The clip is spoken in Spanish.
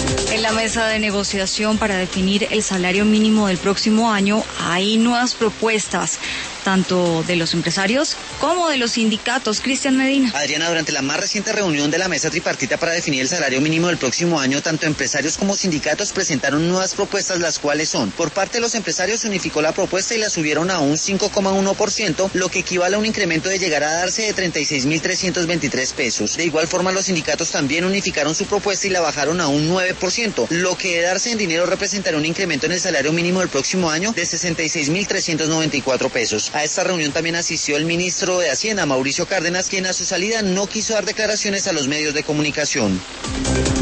En la mesa de negociación para definir el salario mínimo del próximo año hay nuevas propuestas, tanto de los empresarios como de los sindicatos. Cristian Medina. Adriana, durante la más reciente reunión de la mesa tripartita para definir el salario mínimo del próximo año, tanto empresarios como sindicatos presentaron nuevas propuestas, las cuales son: por parte de los empresarios se unificó la propuesta y la subieron a un 5,1%, lo que equivale a un incremento de llegar a darse de 36.323 pesos. De igual forma, los sindicatos también unificaron su propuesta y la bajaron a un 9%, lo que de darse en dinero representará un incremento en el salario mínimo del próximo año de 66.394 pesos. A esta reunión también asistió el ministro de Hacienda, Mauricio Cárdenas, quien a su salida no quiso dar declaraciones a los medios de comunicación.